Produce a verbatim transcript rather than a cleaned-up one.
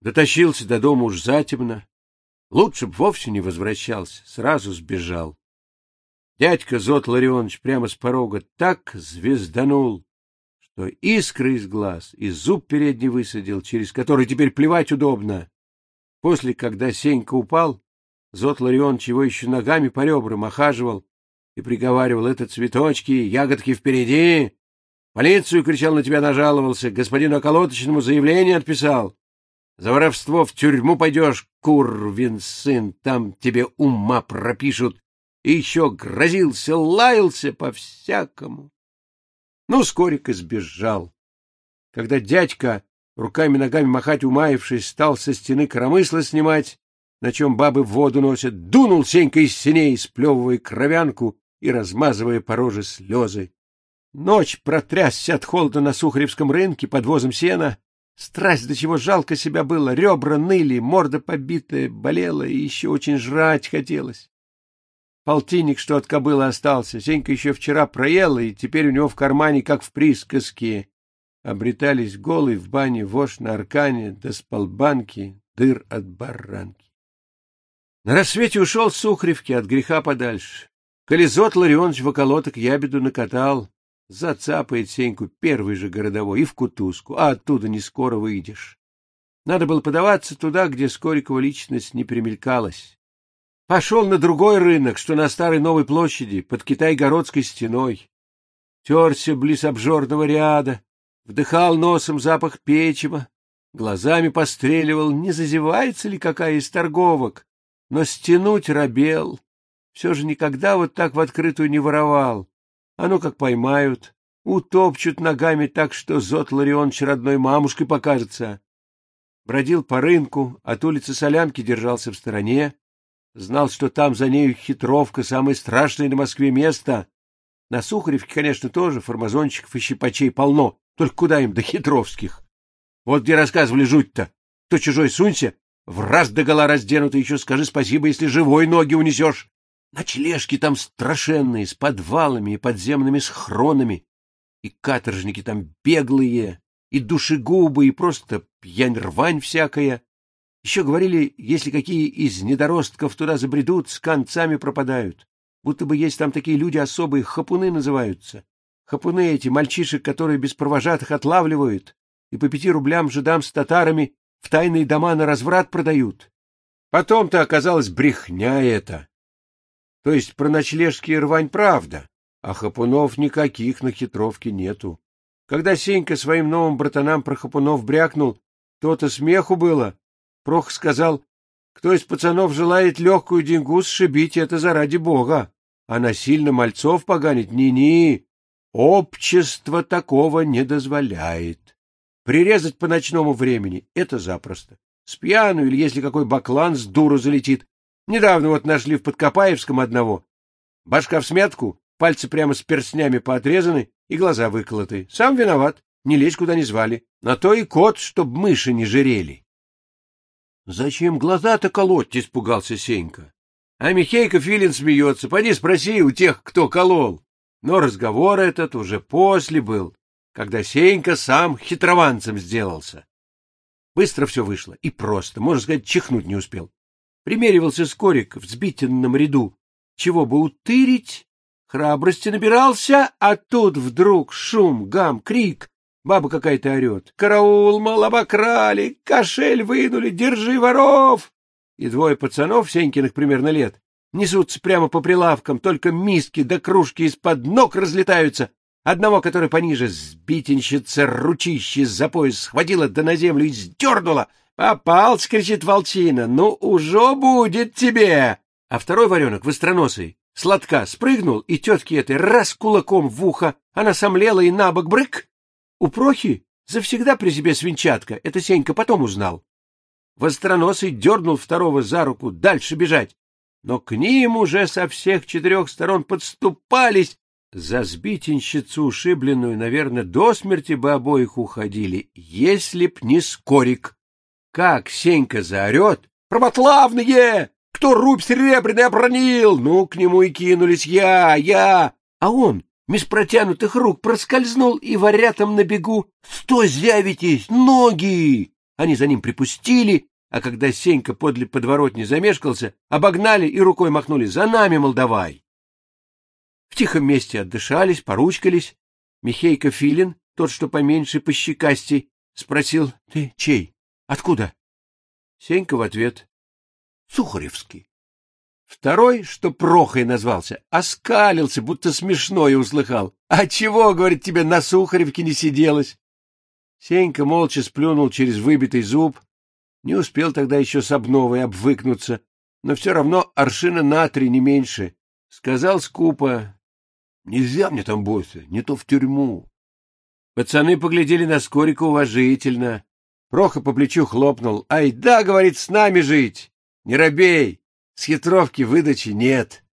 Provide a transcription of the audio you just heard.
Дотащился до дома уж затемно. Лучше б вовсе не возвращался, сразу сбежал. Дядька Зот Ларионович прямо с порога так звезданул, что искры из глаз и зуб передний высадил, через который теперь плевать удобно. После, когда Сенька упал, Зот Ларионович его еще ногами по ребрам охаживал и приговаривал: это цветочки, ягодки впереди. Полицию, кричал, на тебя нажаловался, господину околоточному заявление отписал. За воровство в тюрьму пойдешь, курвин сын, там тебе ума пропишут. И еще грозился, лаялся по-всякому. Ну, скорик и сбежал. Когда дядька, руками-ногами махать умаившись, стал со стены коромысла снимать, на чем бабы воду носят, дунул Сенька из сеней, сплевывая кровянку и размазывая по роже слезы. Ночь протрясся от холода на Сухаревском рынке под возом сена. Страсть, до чего жалко себя было, ребра ныли, морда побитая, болела и еще очень жрать хотелось. Полтинник, что от кобылы остался, Сенька еще вчера проела, и теперь у него в кармане, как в присказке, обретались голый в бане вошь на аркане, да с полбанки дыр от баранки. На рассвете ушел с Сухаревки от греха подальше. Коли Зот Ларионович в околоток ябеду накатал, зацапает Сеньку первый же городовой и в кутузку, а оттуда не скоро выйдешь. Надо было подаваться туда, где Скорикова личность не примелькалась. Пошел на другой рынок, что на Старой Новой площади, под Китай-городской стеной. Терся близ обжорного ряда, вдыхал носом запах печива, глазами постреливал, не зазевается ли какая из торговок, но стянуть робел. Все же никогда вот так в открытую не воровал. А ну как поймают, утопчут ногами так, что Зот Ларионович родной мамушкой покажется. Бродил по рынку, от улицы Солянки держался в стороне, знал, что там за нею хитровка, самое страшное на Москве место. На Сухаревке, конечно, тоже формазончиков и щипачей полно, только куда им до хитровских? Вот где рассказывали жуть-то. Кто чужой сунься, в раз догола разденутый, еще скажи спасибо, если живой ноги унесешь. Ночлежки там страшенные, с подвалами и подземными схронами, и каторжники там беглые, и душегубы, и просто пьянь-рвань всякая. Еще говорили, если какие из недоростков туда забредут, с концами пропадают. Будто бы есть там такие люди особые, хапуны называются. Хапуны эти, мальчишек, которые без провожатых отлавливают, и по пяти рублям жидам с татарами в тайные дома на разврат продают. Потом-то оказалась брехня эта. То есть про ночлежские рвань правда, а хапунов никаких на хитровке нету. Когда Сенька своим новым братанам про хапунов брякнул, то-то смеху было. Прох сказал: кто из пацанов желает легкую деньгу сшибить, это заради бога, а насильно мальцов поганить ни-ни. Общество такого не дозволяет. Прирезать по ночному времени — это запросто. С пьяну или если какой баклан с дуру залетит. Недавно вот нашли в Подкопаевском одного. Башка в смятку, пальцы прямо с перстнями поотрезаны и глаза выколоты. Сам виноват, не лезь куда не звали. На то и кот, чтоб мыши не жирели. — Зачем глаза-то колоть? — испугался Сенька. А Михейка Филин смеется. Поди спроси у тех, кто колол. Но разговор этот уже после был, когда Сенька сам хитрованцем сделался. Быстро все вышло и просто, можно сказать, чихнуть не успел. Примеривался Скорик в сбитенном ряду. Чего бы утырить? Храбрости набирался, а тут вдруг шум, гам, крик. Баба какая-то орет. «Караул, мол, обокрали! Кошель вынули! Держи воров!» И двое пацанов, Сенькиных примерно лет, несутся прямо по прилавкам, только миски да кружки из-под ног разлетаются. Одного, который пониже, сбитенщица ручище за пояс схватила да на землю и сдернула. «Попался!» — кричит волчина. «Ну, уже будет тебе!» А второй варенок, востроносый, сладка, спрыгнул, и тетке этой раз кулаком в ухо. Она сомлела и набок брык. У Прохи завсегда при себе свинчатка, это Сенька потом узнал. Востроносый дернул второго за руку дальше бежать, но к ним уже со всех четырех сторон подступались. За сбитенщицу ушибленную, наверное, до смерти бы обоих уходили, если б не Скорик. Как Сенька заорет: «Православные! Кто рубь серебряный обронил?» Ну, к нему и кинулись: «Я, я!» А он меж протянутых рук проскользнул и варятам на бегу: «Стой, зявитесь! Ноги!» Они за ним припустили, а когда Сенька подле подворотни замешкался, обогнали и рукой махнули: «За нами, мол, давай!» В тихом месте отдышались, поручкались. Михейка Филин, тот, что поменьше, пощекастей, спросил: «Ты чей? Откуда?» Сенька в ответ: «Сухаревский». Второй, что Прохой назвался, оскалился, будто смешное услыхал. «А чего, — говорит, — тебе на Сухаревке не сиделось?» Сенька молча сплюнул через выбитый зуб. Не успел тогда еще с обновой обвыкнуться, но все равно аршина на три, не меньше. Сказал скупо: «Нельзя мне там, бойся, не то в тюрьму». Пацаны поглядели на Скорика уважительно. Проха по плечу хлопнул: «Ай да, — говорит, — с нами жить! Не робей! С хитровки выдачи нет!»